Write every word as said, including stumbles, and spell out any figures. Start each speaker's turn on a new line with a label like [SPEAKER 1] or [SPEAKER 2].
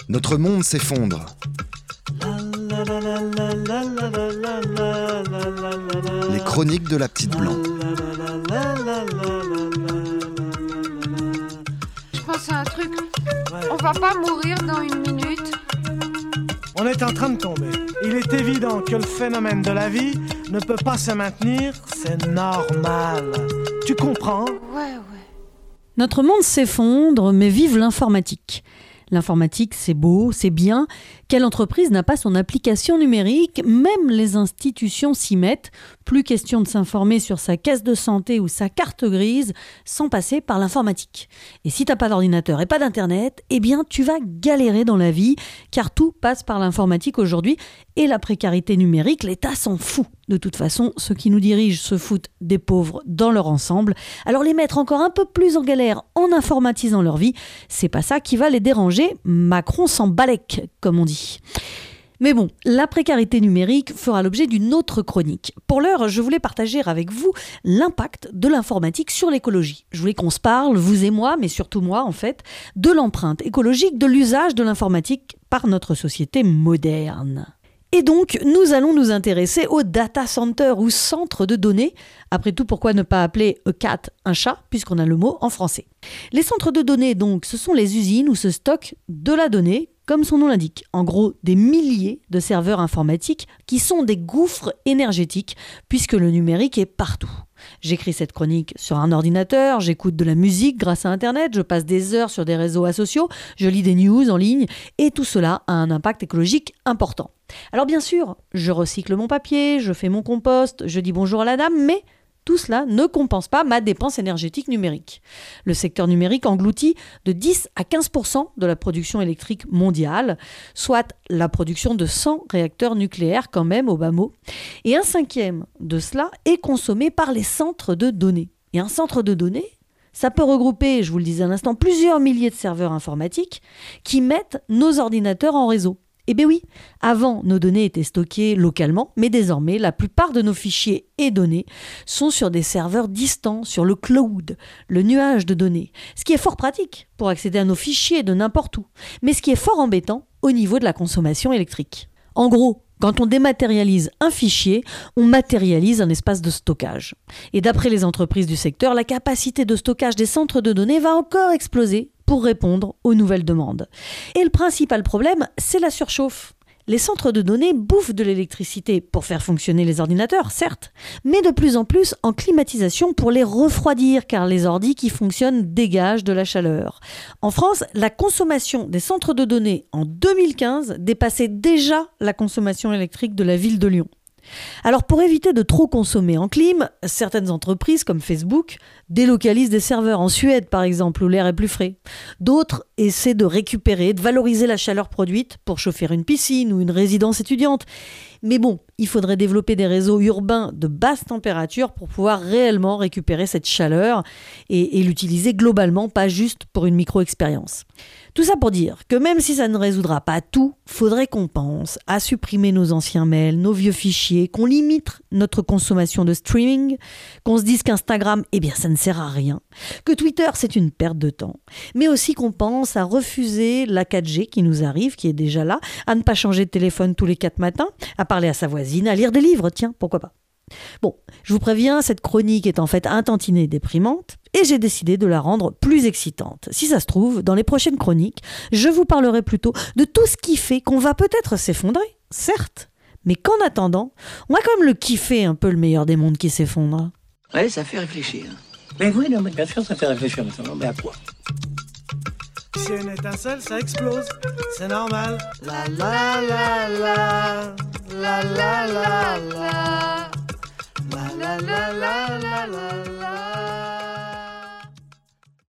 [SPEAKER 1] Notre monde s'effondre. Les chroniques de la petite blanc.
[SPEAKER 2] Je pense à un truc. On va pas mourir dans une minute.
[SPEAKER 3] On est en train de tomber. Il est évident que le phénomène de la vie ne peut pas se maintenir, c'est normal. Tu comprends ?
[SPEAKER 2] Ouais, ouais.
[SPEAKER 4] Notre monde s'effondre, mais vive l'informatique. L'informatique, c'est beau, c'est bien. Quelle entreprise n'a pas son application numérique ? Même les institutions s'y mettent. Plus question de s'informer sur sa caisse de santé ou sa carte grise sans passer par l'informatique. Et si t'as pas d'ordinateur et pas d'internet, eh bien tu vas galérer dans la vie, car tout passe par l'informatique aujourd'hui. Et la précarité numérique, l'État s'en fout. De toute façon, ceux qui nous dirigent se foutent des pauvres dans leur ensemble. Alors les mettre encore un peu plus en galère en informatisant leur vie, c'est pas ça qui va les déranger. Macron s'en balèque, comme on dit. Mais bon, la précarité numérique fera l'objet d'une autre chronique. Pour l'heure, je voulais partager avec vous l'impact de l'informatique sur l'écologie. Je voulais qu'on se parle, vous et moi, mais surtout moi en fait, de l'empreinte écologique de l'usage de l'informatique par notre société moderne. Et donc, nous allons nous intéresser au data center ou centre de données. Après tout, pourquoi ne pas appeler a cat un chat, puisqu'on a le mot en français. Les centres de données, donc, ce sont les usines où se stocke de la donnée, comme son nom l'indique. En gros, des milliers de serveurs informatiques qui sont des gouffres énergétiques, puisque le numérique est partout. J'écris cette chronique sur un ordinateur, j'écoute de la musique grâce à Internet, je passe des heures sur des réseaux asociaux, je lis des news en ligne, et tout cela a un impact écologique important. Alors bien sûr, je recycle mon papier, je fais mon compost, je dis bonjour à la dame, mais tout cela ne compense pas ma dépense énergétique numérique. Le secteur numérique engloutit de dix à quinze pour cent de la production électrique mondiale, soit la production de cent réacteurs nucléaires quand même au bas mot. Et un cinquième de cela est consommé par les centres de données. Et un centre de données, ça peut regrouper, je vous le disais à l'instant, plusieurs milliers de serveurs informatiques qui mettent nos ordinateurs en réseau. Eh bien oui, avant, nos données étaient stockées localement, mais désormais, la plupart de nos fichiers et données sont sur des serveurs distants, sur le cloud, le nuage de données. Ce qui est fort pratique pour accéder à nos fichiers de n'importe où, mais ce qui est fort embêtant au niveau de la consommation électrique. En gros, quand on dématérialise un fichier, on matérialise un espace de stockage. Et d'après les entreprises du secteur, la capacité de stockage des centres de données va encore exploser pour répondre aux nouvelles demandes. Et le principal problème, c'est la surchauffe. Les centres de données bouffent de l'électricité pour faire fonctionner les ordinateurs, certes, mais de plus en plus en climatisation pour les refroidir, car les ordis qui fonctionnent dégagent de la chaleur. En France, la consommation des centres de données en deux mille quinze dépassait déjà la consommation électrique de la ville de Lyon. Alors pour éviter de trop consommer en clim, certaines entreprises comme Facebook délocalisent des serveurs en Suède par exemple où l'air est plus frais. D'autres essaient de récupérer, de valoriser la chaleur produite pour chauffer une piscine ou une résidence étudiante. Mais bon, il faudrait développer des réseaux urbains de basse température pour pouvoir réellement récupérer cette chaleur et, et l'utiliser globalement, pas juste pour une micro-expérience. Tout ça pour dire que même si ça ne résoudra pas tout, faudrait qu'on pense à supprimer nos anciens mails, nos vieux fichiers, qu'on limite notre consommation de streaming, qu'on se dise qu'Instagram, eh bien ça ne sert à rien, que Twitter c'est une perte de temps, mais aussi qu'on pense à refuser la quatre G qui nous arrive, qui est déjà là, à ne pas changer de téléphone tous les quatre matins, à parler à sa voisine, à lire des livres, tiens, pourquoi pas. Bon, je vous préviens, cette chronique est en fait un tantinet déprimante et j'ai décidé de la rendre plus excitante. Si ça se trouve, dans les prochaines chroniques, je vous parlerai plutôt de tout ce qui fait qu'on va peut-être s'effondrer, certes, mais qu'en attendant, on va quand même le kiffer un peu le meilleur des mondes qui s'effondre.
[SPEAKER 5] Ouais, ça fait réfléchir.
[SPEAKER 6] Mais oui, non, mais bien sûr, ça fait réfléchir maintenant, mais à quoi ?
[SPEAKER 3] Si une étincelle, ça explose, c'est normal. La la la la, la la la la, la la la la.